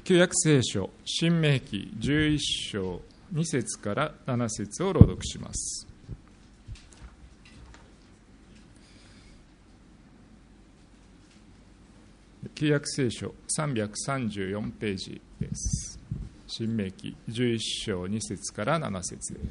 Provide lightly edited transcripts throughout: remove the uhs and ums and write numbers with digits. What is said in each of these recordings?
旧約聖書新明記11章2節から7節を朗読します。旧約聖書334ページです。新明記11章2節から7節です。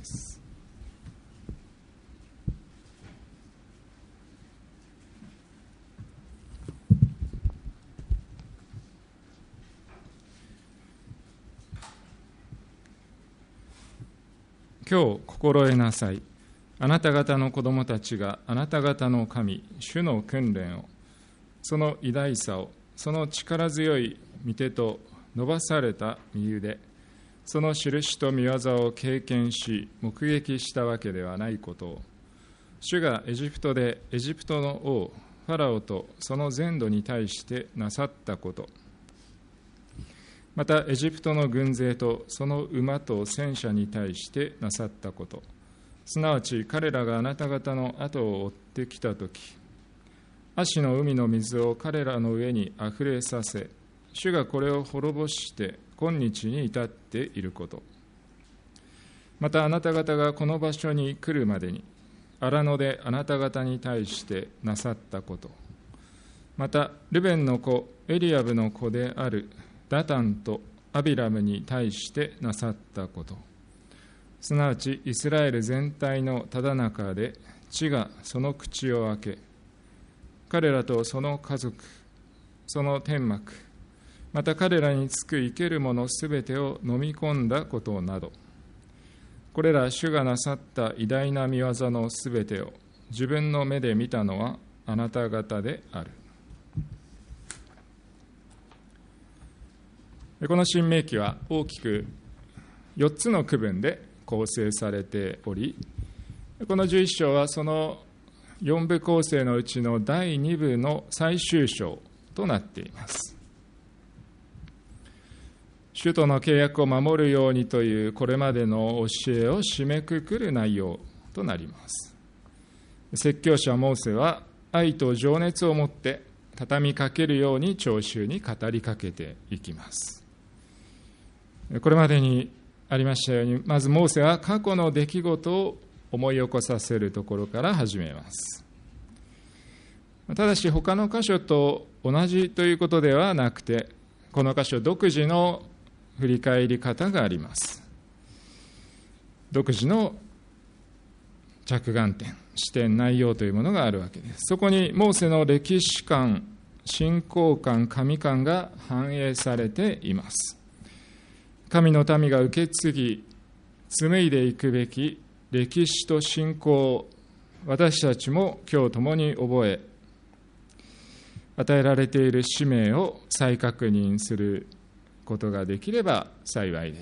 今日心得なさい。あなた方の子供たちがあなた方の神、主の訓練を、その偉大さを、その力強い御手と伸ばされた右腕、その印と御業を経験し、目撃したわけではないことを、主がエジプトでエジプトの王、ファラオとその全土に対してなさったこと、またエジプトの軍勢とその馬と戦車に対してなさったこと、すなわち彼らがあなた方の後を追ってきたとき、葦の海の水を彼らの上にあふれさせ、主がこれを滅ぼして今日に至っていること、またあなた方がこの場所に来るまでに荒野であなた方に対してなさったこと、またルベンの子エリアブの子であるダタンとアビラムに対してなさったこと、すなわちイスラエル全体のただ中で地がその口を開け、彼らとその家族、その天幕、また彼らにつく生けるものすべてを飲み込んだことなど、これら主がなさった偉大な御業のすべてを自分の目で見たのはあなた方である。この新明記は大きく4つの区分で構成されており、この11章はその4部構成のうちの第2部の最終章となっています。主との契約を守るようにというこれまでの教えを締めくくる内容となります。説教者モーセは愛と情熱を持って畳みかけるように聴衆に語りかけていきます。これまでにありましたように、まずモーセは過去の出来事を思い起こさせるところから始めます。ただし他の箇所と同じということではなくて、この箇所独自の振り返り方があります。独自の着眼点、視点、内容というものがあるわけです。そこにモーセの歴史観、信仰観、神観が反映されています。神の民が受け継ぎ、紡いでいくべき歴史と信仰を私たちも今日共に覚え、与えられている使命を再確認することができれば幸いです。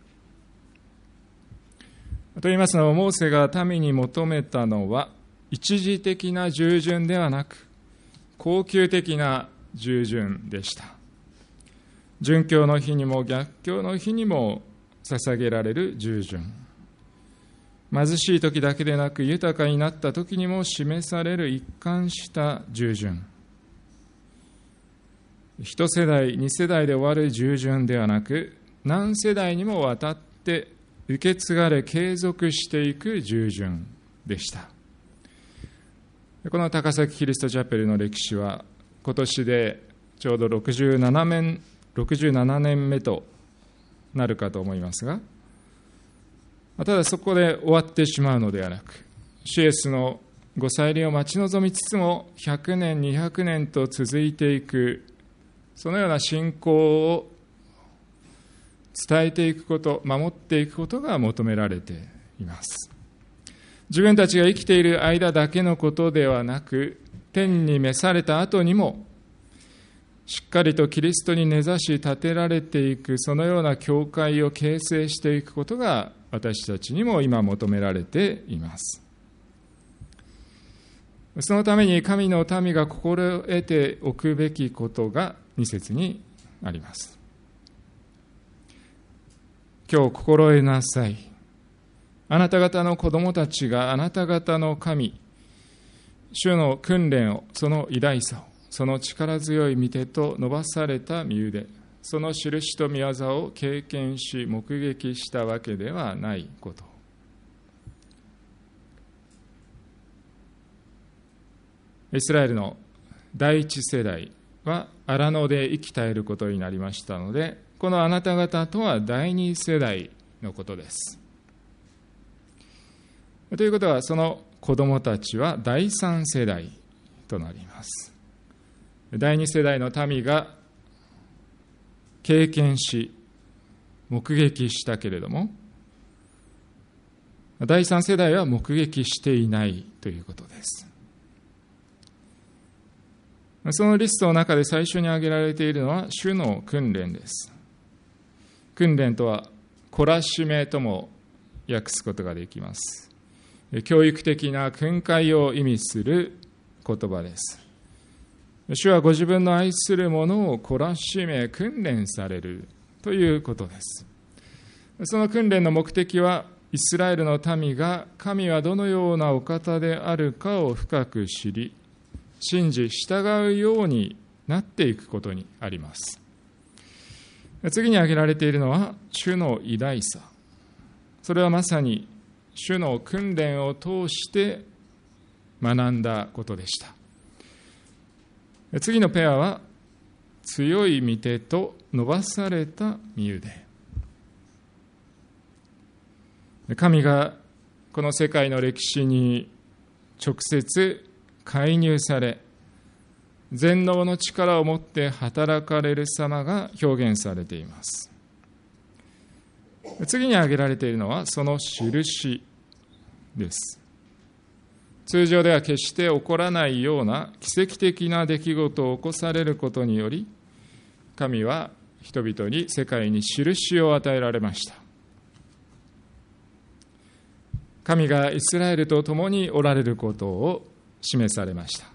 といいますのも、モーセが民に求めたのは一時的な従順ではなく恒久的な従順でした。殉教の日にも逆境の日にも捧げられる従順、貧しい時だけでなく豊かになった時にも示される一貫した従順、一世代二世代で終わる従順ではなく、何世代にもわたって受け継がれ継続していく従順でした。この高崎キリストチャペルの歴史は今年でちょうど67年目となるかと思いますが、ただそこで終わってしまうのではなく、主イエスのご再臨を待ち望みつつも100年200年と続いていく、そのような信仰を伝えていくこと、守っていくことが求められています。自分たちが生きている間だけのことではなく、天に召された後にもしっかりとキリストに根ざし立てられていく、そのような教会を形成していくことが私たちにも今求められています。そのために神の民が心得ておくべきことが2節にあります。今日心得なさい。あなた方の子供たちがあなた方の神、主の訓練を、その偉大さを、その力強い御手と伸ばされた御腕、 その印と御業を経験し目撃したわけではないこと。イスラエルの第一世代は荒野で生き絶えることになりましたので、このあなた方とは第二世代のことです。ということは、その子供たちは第三世代となります。第二世代の民が経験し目撃したけれども、第三世代は目撃していないということです。そのリストの中で最初に挙げられているのは主の訓練です。訓練とは懲らしめとも訳すことができます。教育的な訓戒を意味する言葉です。主はご自分の愛する者を懲らしめ訓練されるということです。その訓練の目的は、イスラエルの民が神はどのようなお方であるかを深く知り、信じ従うようになっていくことにあります。次に挙げられているのは主の偉大さ。それはまさに主の訓練を通して学んだことでした。次のペアは強い御手と伸ばされた身腕。神がこの世界の歴史に直接介入され、全能の力を持って働かれる様が表現されています。次に挙げられているのはその印です。通常では決して起こらないような奇跡的な出来事を起こされることにより、神は人々に世界に印を与えられました。神がイスラエルと共におられることを示されました。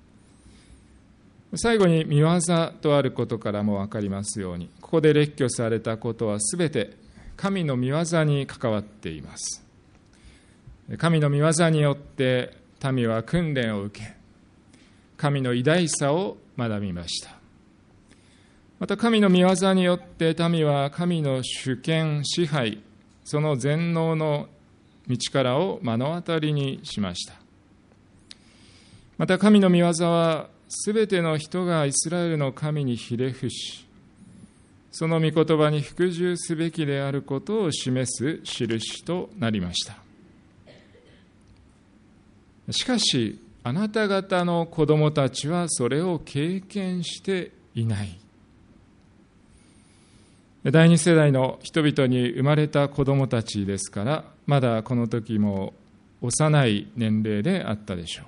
最後に見業とあることからも分かりますように、ここで列挙されたことはすべて神の見業に関わっています。神の見業によって民は訓練を受け、神の偉大さを学びました。また神の見業によって民は神の主権支配、その全能の道からを目の当たりにしました。また神の御業はすべての人がイスラエルの神にひれ伏し、その御言葉に服従すべきであることを示す印となりました。しかしあなた方の子供たちはそれを経験していない。第二世代の人々に生まれた子供たちですから、まだこの時も幼い年齢であったでしょう。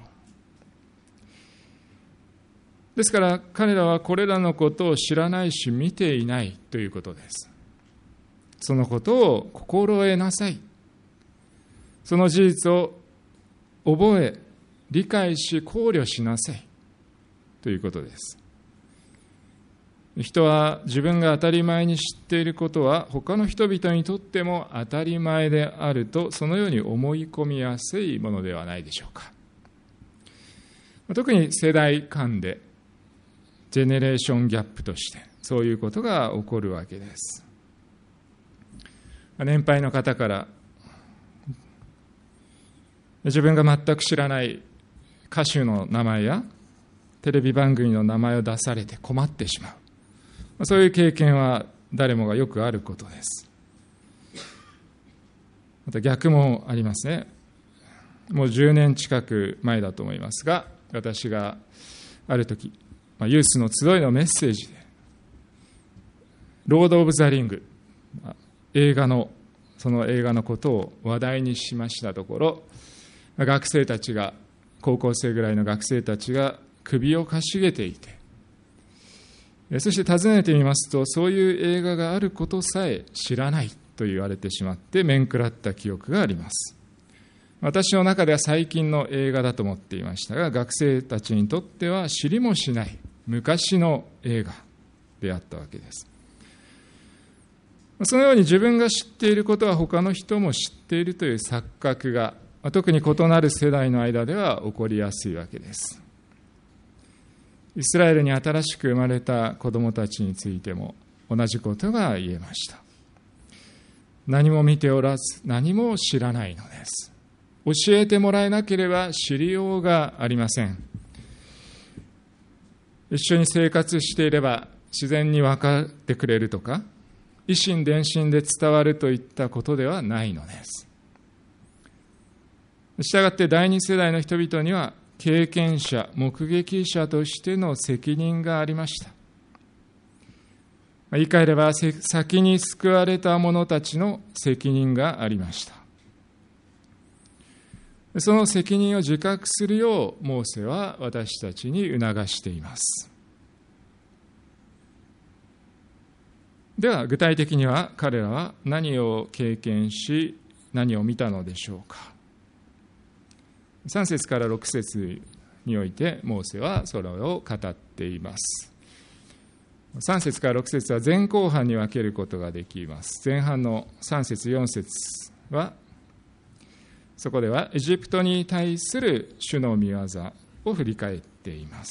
ですから彼らはこれらのことを知らないし見ていないということです。そのことを心得なさい。その事実を覚え、理解し考慮しなさいということです。人は自分が当たり前に知っていることは他の人々にとっても当たり前であると、そのように思い込みやすいものではないでしょうか。特に世代間でジェネレーションギャップとしてそういうことが起こるわけです。年配の方から自分が全く知らない歌手の名前やテレビ番組の名前を出されて困ってしまう、そういう経験は誰もがよくあることです。また逆もありますね。もう10年近く前だと思いますが、私がある時ユースの集いのメッセージでロード・オブ・ザ・リング、その映画のことを話題にしましたところ、学生たちが、高校生ぐらいの学生たちが首をかしげていて、そして尋ねてみますと、そういう映画があることさえ知らないと言われてしまって面食らった記憶があります。私の中では最近の映画だと思っていましたが、学生たちにとっては知りもしない昔の映画であったわけです。そのように自分が知っていることは他の人も知っているという錯覚が、特に異なる世代の間では起こりやすいわけです。イスラエルに新しく生まれた子どもたちについても同じことが言えました。何も見ておらず、何も知らないのです。教えてもらえなければ知りようがありません。一緒に生活していれば自然に分かってくれるとか、以心伝心で伝わるといったことではないのです。したがって第二世代の人々には経験者、目撃者としての責任がありました。言い換えれば先に救われた者たちの責任がありました。その責任を自覚するようモーセは私たちに促しています。では具体的には彼らは何を経験し何を見たのでしょうか。3節から6節においてモーセはそれを語っています。3節から6節は前後半に分けることができます。前半の3節4節はそこではエジプトに対する主の御業を振り返っています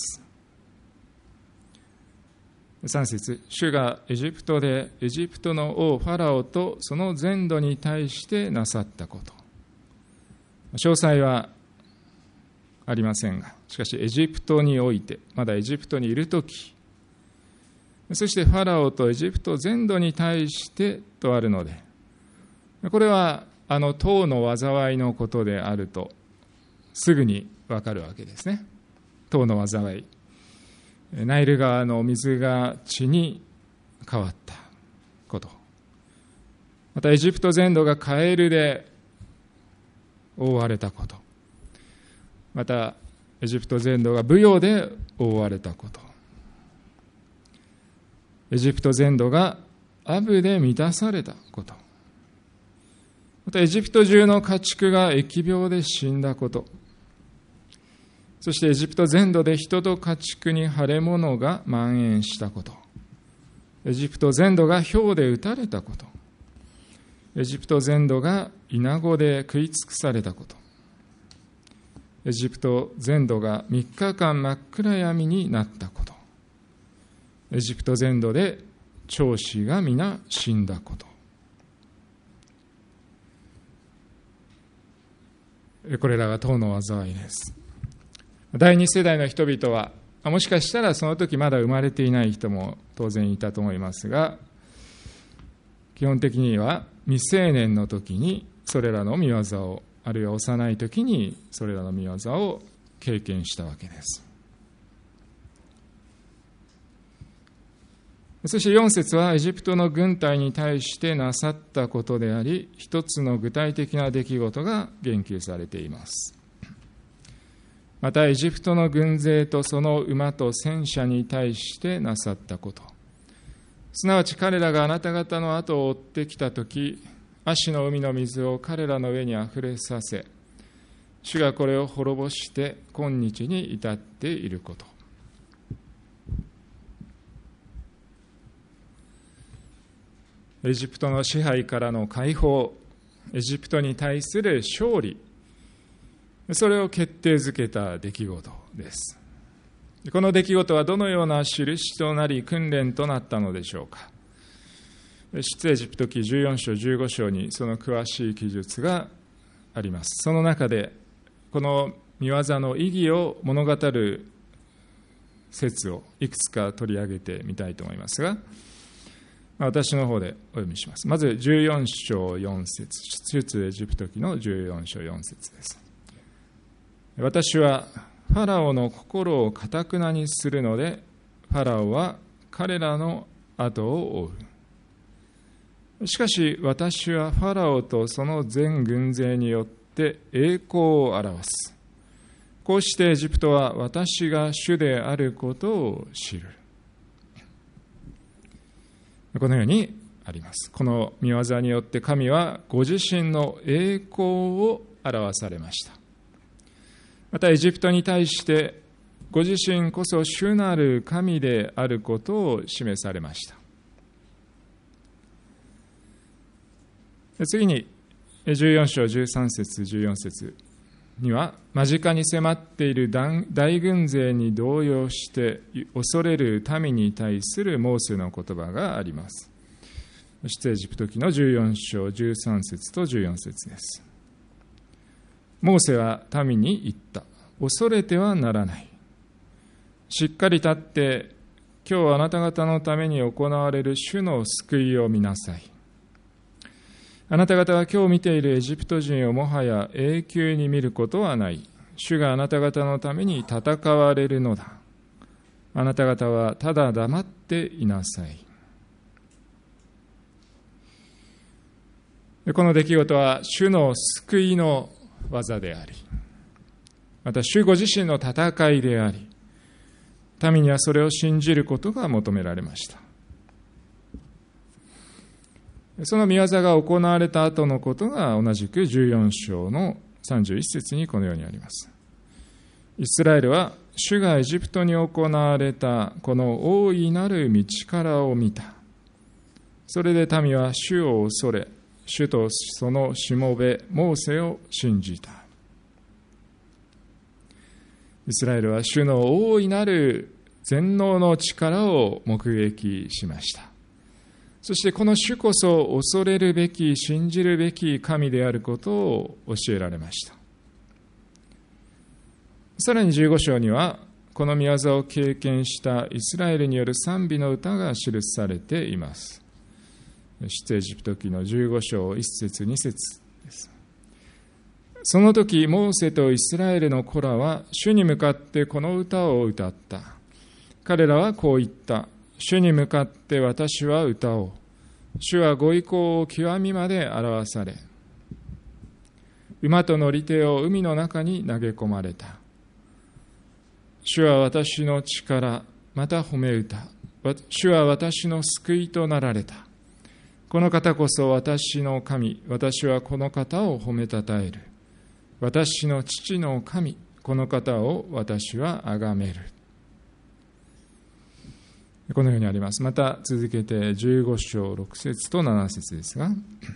。3節、主がエジプトでエジプトの王ファラオとその全土に対してなさったこと。詳細はありませんが、しかしエジプトにおいて、まだエジプトにいるとき、そしてファラオとエジプト全土に対してとあるので、これは塔の災いのことであるとすぐにわかるわけですね。塔の災い、ナイル川の水が血に変わったこと、またエジプト全土がカエルで覆われたこと、またエジプト全土がブヨで覆われたこと、エジプト全土がアブで満たされたこと、またエジプト中の家畜が疫病で死んだこと、そしてエジプト全土で人と家畜に腫れ物が蔓延したこと、エジプト全土が雹で打たれたこと、エジプト全土がイナゴで食い尽くされたこと、エジプト全土が3日間真っ暗闇になったこと、エジプト全土で長子が皆死んだこと、これらが塔の災いです。第二世代の人々はもしかしたらその時まだ生まれていない人も当然いたと思いますが、基本的には未成年の時にそれらの御業を、あるいは幼い時にそれらの御業を経験したわけです。そして4節はエジプトの軍隊に対してなさったことであり、一つの具体的な出来事が言及されています。またエジプトの軍勢とその馬と戦車に対してなさったこと、すなわち彼らがあなた方の後を追ってきたとき、アシの海の水を彼らの上にあふれさせ、主がこれを滅ぼして今日に至っていること。エジプトの支配からの解放、エジプトに対する勝利、それを決定づけた出来事です。この出来事はどのような印となり訓練となったのでしょうか。出エジプト記14章15章にその詳しい記述があります。その中でこの御業の意義を物語る説をいくつか取り上げてみたいと思いますが、私の方でお読みします。まず14章4節、出エジプト記の14章4節です。私はファラオの心を堅にするので、ファラオは彼らの後を追う。しかし私はファラオとその全軍勢によって栄光を表す。こうしてエジプトは私が主であることを知る。このようにあります。この御業によって神はご自身の栄光を表されました。またエジプトに対してご自身こそ主なる神であることを示されました。次に14章13節14節には間近に迫っている大軍勢に動揺して恐れる民に対するモーセの言葉があります。出エジプト記の14章13節と14節です。モーセは民に言った。恐れてはならない。しっかり立って今日あなた方のために行われる主の救いを見なさい。あなた方が今日見ているエジプト人をもはや永久に見ることはない。主があなた方のために戦われるのだ。あなた方はただ黙っていなさい。この出来事は主の救いの技であり、また主ご自身の戦いであり、民にはそれを信じることが求められました。その御業が行われた後のことが同じく14章の31節にこのようにあります。イスラエルは主がエジプトに行われたこの大いなる道からを見た。それで民は主を恐れ、主とそのしもべモーセを信じた。イスラエルは主の大いなる全能の力を目撃しました。そしてこの主こそ恐れるべき、信じるべき神であることを教えられました。さらに15章には、この御業を経験したイスラエルによる賛美の歌が記されています。出エジプト記の15章1節2節です。その時、モーセとイスラエルの子らは主に向かってこの歌を歌った。彼らはこう言った。主に向かって私は歌おう。主はご意向を極みまで表され、馬と乗り手を海の中に投げ込まれた。主は私の力、また褒め歌。主は私の救いとなられた。この方こそ私の神、私はこの方を褒めたたえる。私の父の神、この方を私は崇める。このようにあります。また続けて15章6節と7節ですが、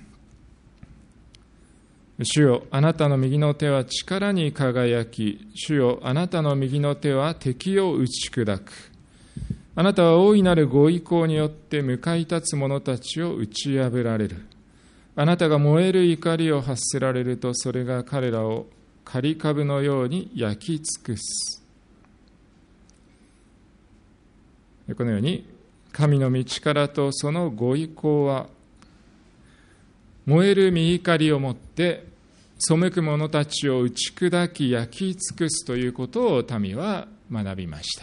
主よ、あなたの右の手は力に輝き、主よ、あなたの右の手は敵を打ち砕く。あなたは大いなるご意向によって向かい立つ者たちを打ち破られる。あなたが燃える怒りを発せられると、それが彼らを刈り株のように焼き尽くす。このように、神の道からとそのご意向は、燃える御怒りをもって背く者たちを打ち砕き焼き尽くすということを民は学びました。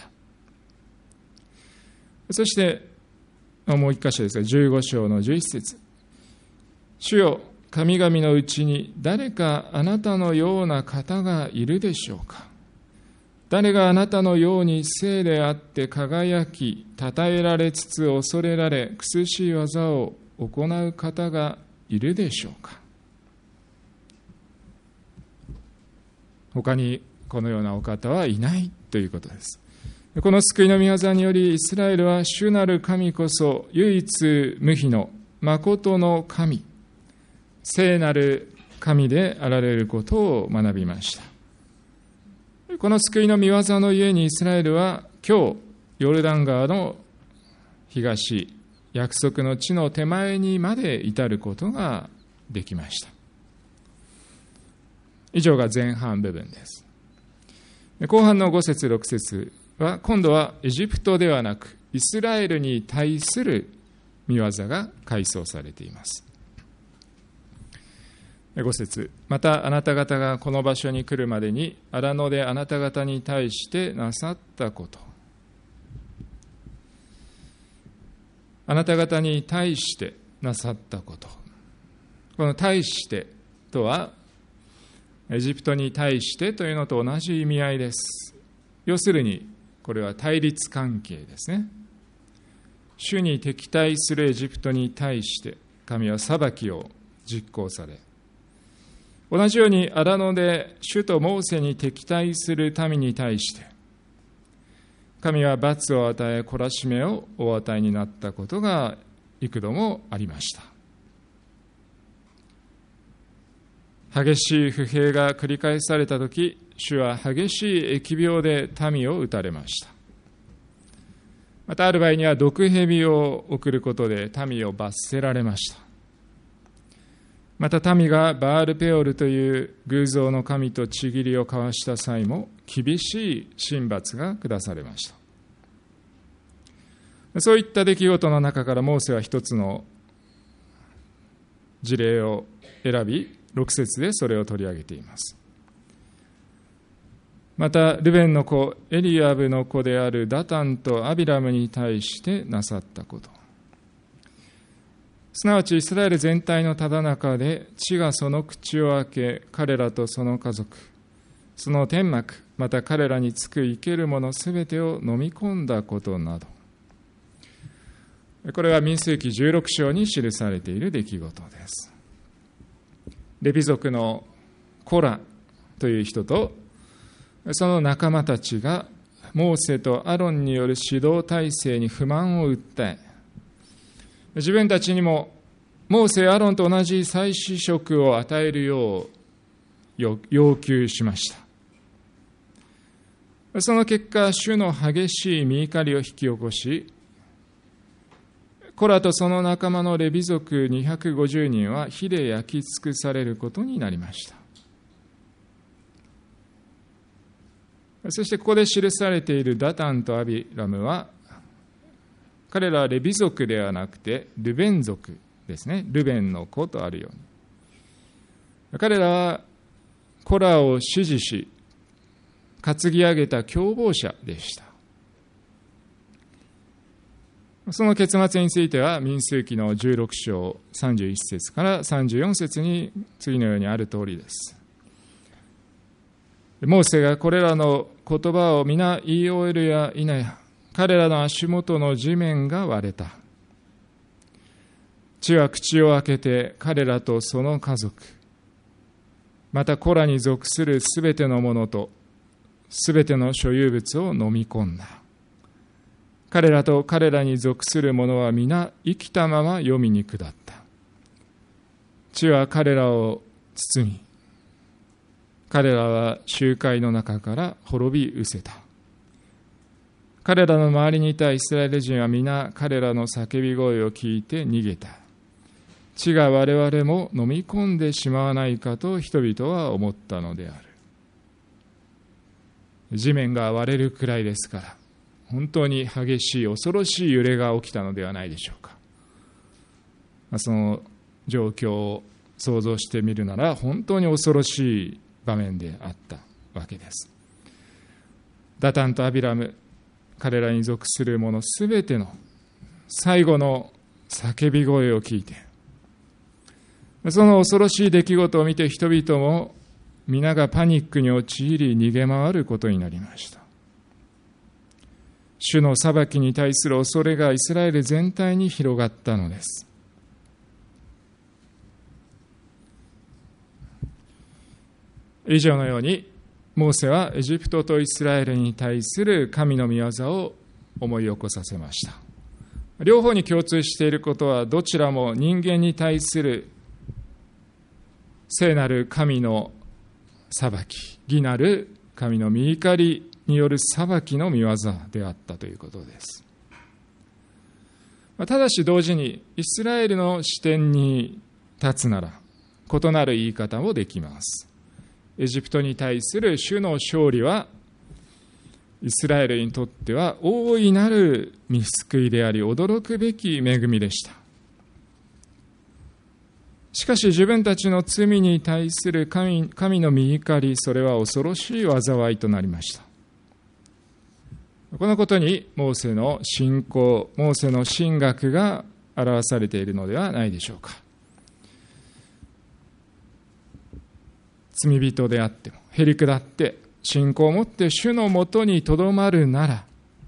そしてもう一箇所ですが、15章の11節。主よ、神々のうちに誰かあなたのような方がいるでしょうか。誰があなたのように聖であって輝き、称えられつつ恐れられ、苦しい技を行う方がいるでしょうか。他にこのようなお方はいないということです。この救いの御業により、イスラエルは主なる神こそ唯一無二の誠の神、聖なる神であられることを学びました。この救いの御業のゆえに、イスラエルは今日ヨルダン川の東、約束の地の手前にまで至ることができました。以上が前半部分です。後半の5節6節は、今度はエジプトではなくイスラエルに対する御業が回想されています。5節、またあなた方がこの場所に来るまでに荒野であなた方に対してなさったこと。あなた方に対してなさったこと。この対してとは、エジプトに対してというのと同じ意味合いです。要するに、これは対立関係ですね。主に敵対するエジプトに対して、神は裁きを実行され、同じように荒野で主とモーセに敵対する民に対して、神は罰を与え、懲らしめをお与えになったことが幾度もありました。 激しい不平が繰り返されたとき、主は激しい疫病で民を打たれました。またある場合には毒蛇を送ることで民を罰せられました。また民がバールペオルという偶像の神と契りを交わした際も厳しい刑罰が下されました。そういった出来事の中からモーセは一つの事例を選び、6節でそれを取り上げています。またルベンの子エリアブの子であるダタンとアビラムに対してなさったこと、すなわちイスラエル全体のただ中で地がその口を開け、彼らとその家族、その天幕、また彼らにつく生けるものすべてを飲み込んだことなど、これは民数記16章に記されている出来事です。レビ族のコラという人とその仲間たちがモーセとアロンによる指導体制に不満を訴え、自分たちにもモーセ、アロンと同じ祭司職を与えるよう要求しました。その結果、主の激しい御怒りを引き起こし、コラとその仲間のレビ族250人は火で焼き尽くされることになりました。そしてここで記されているダタンとアビラムは、彼らはレビ族ではなくてルベン族ですね。ルベンの子とあるように、彼らはコラを支持し担ぎ上げた共謀者でした。その結末については民数記の16章31節から34節に次のようにある通りです。モーセがこれらの言葉を皆言い終えるや否や、彼らの足元の地面が割れた。地は口を開けて彼らとその家族、またコラに属するすべてのものとすべての所有物を飲み込んだ。彼らと彼らに属するものは皆生きたまま黄泉に下った。地は彼らを包み、彼らは集会の中から滅び失せた。彼らの周りにいたイスラエル人は皆彼らの叫び声を聞いて逃げた。地が我々も飲み込んでしまわないかと人々は思ったのである。地面が割れるくらいですから、本当に激しい恐ろしい揺れが起きたのではないでしょうか。その状況を想像してみるなら本当に恐ろしい場面であったわけです。ダタンとアビラム、彼らに属する者すべての最後の叫び声を聞いて、その恐ろしい出来事を見て人々も皆がパニックに陥り逃げ回ることになりました。主の裁きに対する恐れがイスラエル全体に広がったのです。以上のようにモーセはエジプトとイスラエルに対する神の御業を思い起こさせました。両方に共通していることは、どちらも人間に対する聖なる神の裁き、義なる神の御怒りによる裁きの御業であったということです。ただし同時にイスラエルの視点に立つなら異なる言い方もできます。エジプトに対する主の勝利はイスラエルにとっては大いなる御救いであり、驚くべき恵みでした。しかし自分たちの罪に対する神の御怒り、それは恐ろしい災いとなりました。このことにモーセの信仰、モーセの神学が表されているのではないでしょうか。罪人であってもへりくだって信仰を持って主のもとにとどまるなら、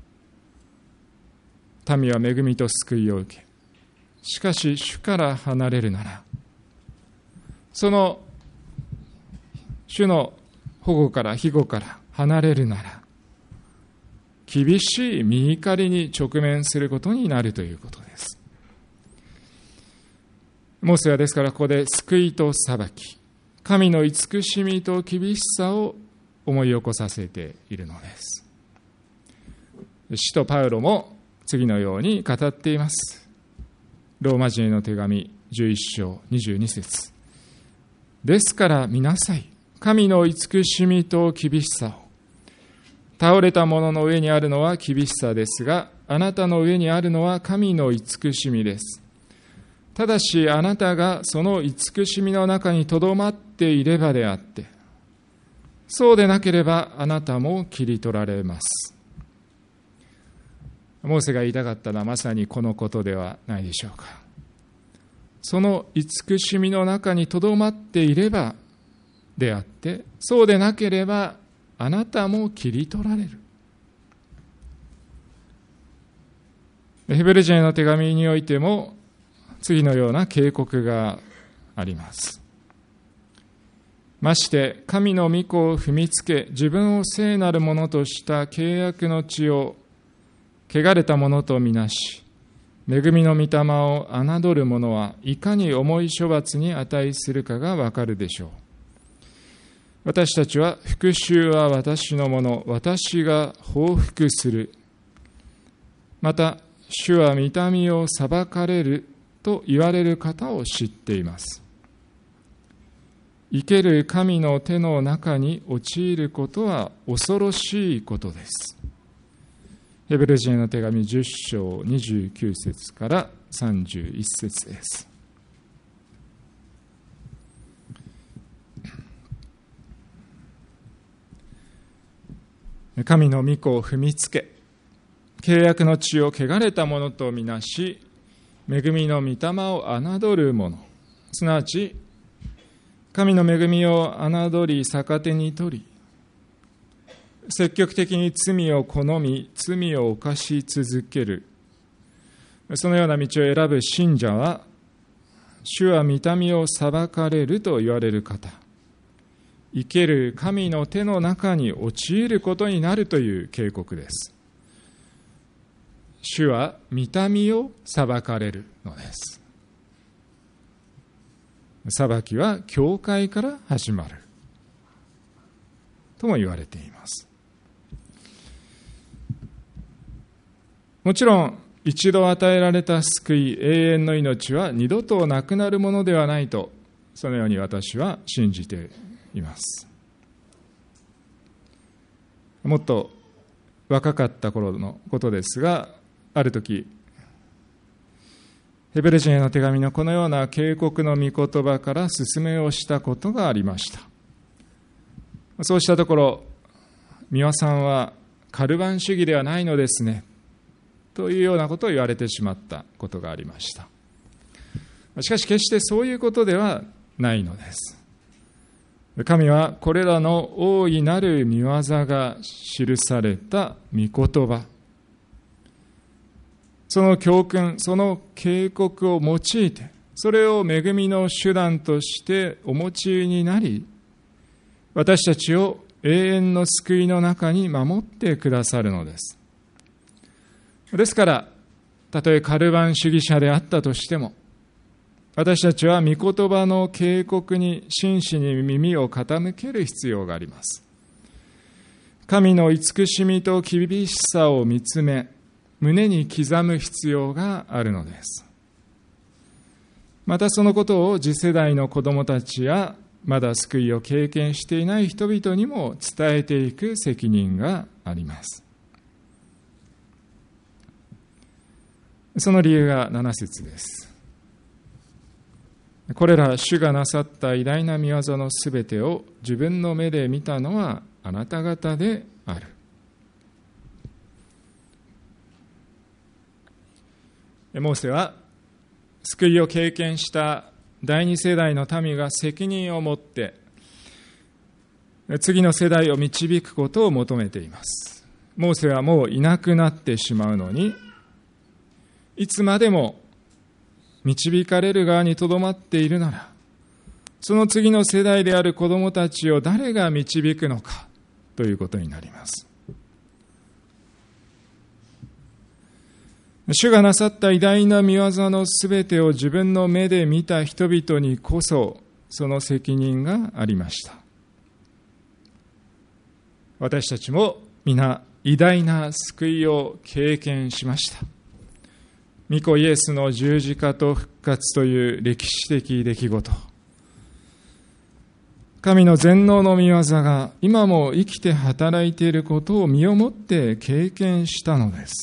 民は恵みと救いを受け、しかし主から離れるなら、その主の保護から庇護から離れるなら、厳しい御怒りに直面することになるということです。モーセはですからここで救いと裁き、 神の慈しみと厳しさを思い起こさせているのです。使徒パウロも次のように語っています。ローマ人への手紙11章22節。ですから見なさい。神の慈しみと厳しさを。倒れた者の上にあるのは厳しさですが、あなたの上にあるのは神の慈しみです。ただしあなたがその慈しみの中にとどまっていればであって、そうでなければあなたも切り取られます。モーセが言いたかったのはまさにこのことではないでしょうか。その慈しみの中にとどまっていればであって、そうでなければあなたも切り取られる。ヘブル人への手紙においても次のような警告があります。まして神の御子を踏みつけ、自分を聖なるものとした契約の地を汚れたものとみなし、恵みの御霊を侮る者はいかに重い処罰に値するかがわかるでしょう。私たちは復讐は私のもの、私が報復する。また主は御民を裁かれると言われる方を知っています。生ける神の手の中に陥ることは恐ろしいことです。ヘブル人への手紙10章29節から31節です。神の御子を踏みつけ、契約の地を汚れたものとみなし、恵みの御霊を侮る者、すなわち神の恵みを侮り逆手に取り、積極的に罪を好み、罪を犯し続ける。そのような道を選ぶ信者は、主は御民を裁かれると言われる方、生ける神の手の中に陥ることになるという警告です。主は御民を裁かれるのです。裁きは教会から始まるとも言われています。もちろん一度与えられた救い、永遠の命は二度となくなるものではないと、そのように私は信じています。もっと若かった頃のことですが、ある時ヘブル人への手紙のこのような警告の御言葉から勧めをしたことがありました。そうしたところ、三輪さんはカルバン主義ではないのですねというようなことを言われてしまったことがありました。しかし決してそういうことではないのです。神はこれらの大いなる御業が記された御言葉、その教訓、その警告を用いて、それを恵みの手段としてお持ちになり、私たちを永遠の救いの中に守ってくださるのです。ですから、たとえカルバン主義者であったとしても、私たちは御言葉の警告に真摯に耳を傾ける必要があります。神の慈しみと厳しさを見つめ、胸に刻む必要があるのです。またそのことを次世代の子どもたちやまだ救いを経験していない人々にも伝えていく責任があります。その理由が7節です。これら主がなさった偉大な御業のすべてを自分の目で見たのはあなた方である。モーセは救いを経験した第二世代の民が責任を持って次の世代を導くことを求めています。モーセはもういなくなってしまうのに、いつまでも導かれる側にとどまっているなら、その次の世代である子どもたちを誰が導くのかということになります。主がなさった偉大な御業のすべてを自分の目で見た人々にこそ、 その責任がありました。私たちも皆偉大な救いを経験しました。御子イエスの十字架と復活という歴史的出来事、神の全能の御業が今も生きて働いていることを身をもって経験したのです。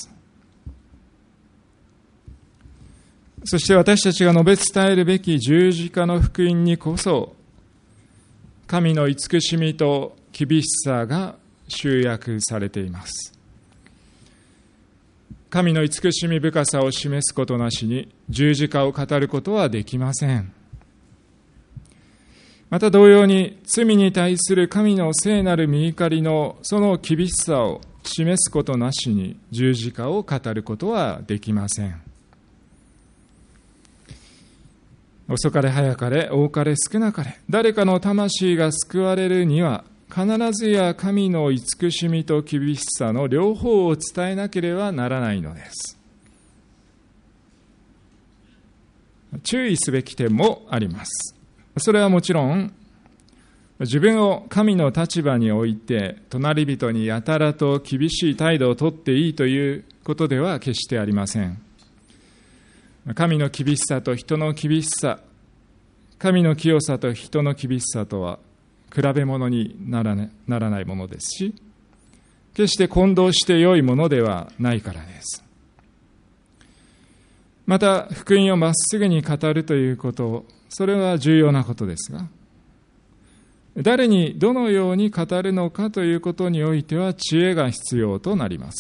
そして私たちが述べ伝えるべき十字架の福音にこそ、神の慈しみと厳しさが集約されています。神の慈しみ深さを示すことなしに十字架を語ることはできません。また同様に罪に対する神の聖なる御怒りのその厳しさを示すことなしに十字架を語ることはできません。遅かれ早かれ多かれ少なかれ、誰かの魂が救われるには必ずや神の慈しみと厳しさの両方を伝えなければならないのです。注意すべき点もあります。それはもちろん、自分を神の立場に置いて隣人にやたらと厳しい態度をとっていいということでは決してありません。神の厳しさと人の厳しさ、神の清さと人の厳しさとは比べ物にならないものですし、決して混同して良いものではないからです。また、福音をまっすぐに語るということ、それは重要なことですが、誰にどのように語るのかということにおいては知恵が必要となります。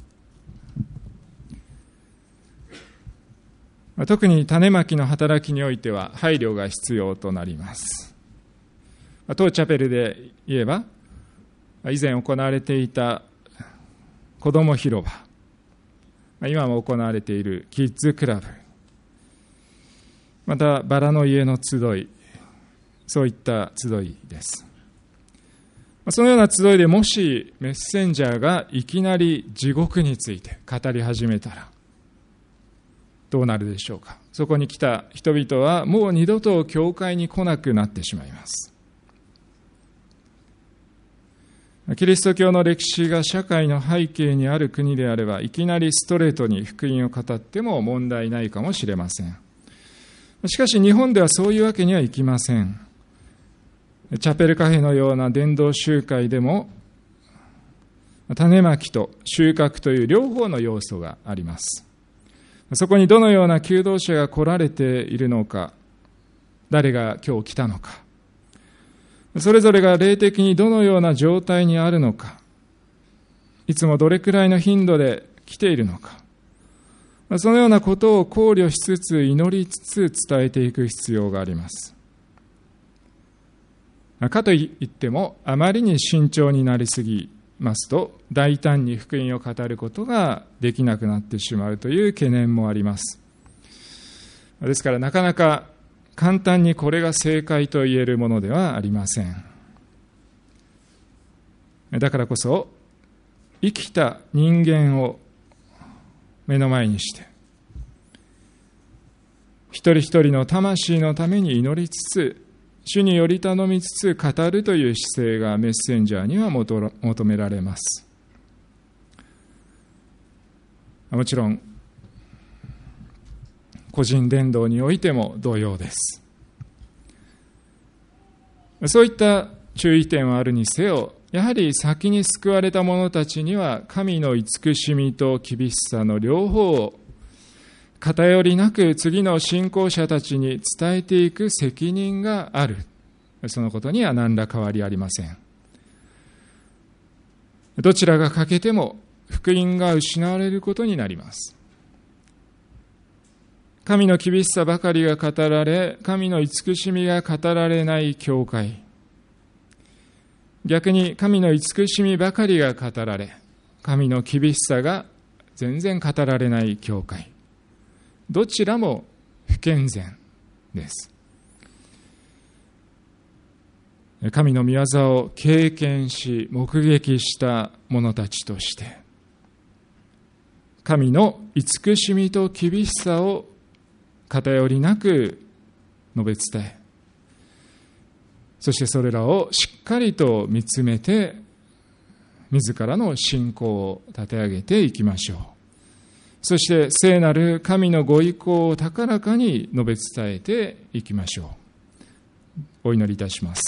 特に種まきの働きにおいては配慮が必要となります。当チャペルで言えば、以前行われていた子ども広場、今も行われているキッズクラブ、またバラの家の集い、そういった集いです。そのような集いでもしメッセンジャーがいきなり地獄について語り始めたらどうなるでしょうか。そこに来た人々はもう二度と教会に来なくなってしまいます。キリスト教の歴史が社会の背景にある国であれば、いきなりストレートに福音を語っても問題ないかもしれません。しかし日本ではそういうわけにはいきません。チャペルカフェのような伝道集会でも、種まきと収穫という両方の要素があります。そこにどのような求道者が来られているのか、誰が今日来たのか、それぞれが霊的にどのような状態にあるのか、いつもどれくらいの頻度で来ているのか、そのようなことを考慮しつつ祈りつつ伝えていく必要があります。かといってもあまりに慎重になりすぎますと大胆に福音を語ることができなくなってしまうという懸念もあります。ですからなかなか簡単にこれが正解と言えるものではありません。だからこそ生きた人間を目の前にして一人一人の魂のために祈りつつ主により頼みつつ語るという姿勢がメッセンジャーには求められます。もちろん個人伝道においても同様です。そういった注意点はあるにせよ、やはり先に救われた者たちには神の慈しみと厳しさの両方を偏りなく次の信仰者たちに伝えていく責任がある。そのことには何ら変わりありません。どちらが欠けても福音が失われることになります。神の厳しさばかりが語られ、神の慈しみが語られない教会。逆に神の慈しみばかりが語られ、神の厳しさが全然語られない教会。どちらも不健全です。神の御業を経験し、目撃した者たちとして、神の慈しみと厳しさを偏りなく述べ伝え、 そしてそれらをしっかりと見つめて、自らの信仰を立て上げていきましょう。そして聖なる神のご意向を高らかに述べ伝えていきましょう。お祈りいたします。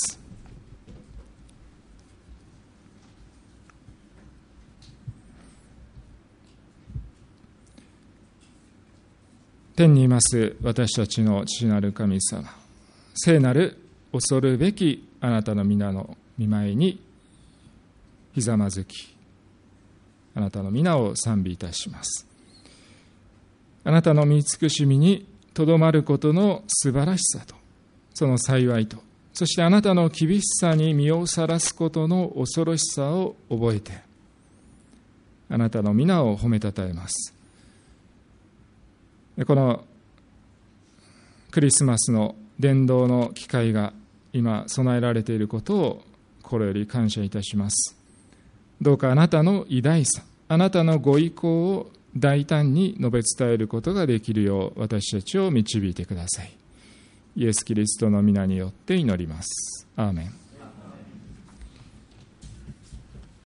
天にいます私たちの父なる神様、聖なる恐るべきあなたの皆の御前にひざまずき、あなたの皆を賛美いたします。あなたの御慈しみにとどまることの素晴らしさと、その幸いと、そしてあなたの厳しさに身をさらすことの恐ろしさを覚えて、あなたの皆を褒めたたえます。このクリスマスの伝道の機会が今備えられていることを心より感謝いたします。どうかあなたの偉大さ、あなたのご意向を大胆に述べ伝えることができるよう私たちを導いてください。イエス・キリストの皆によって祈ります。アーメン。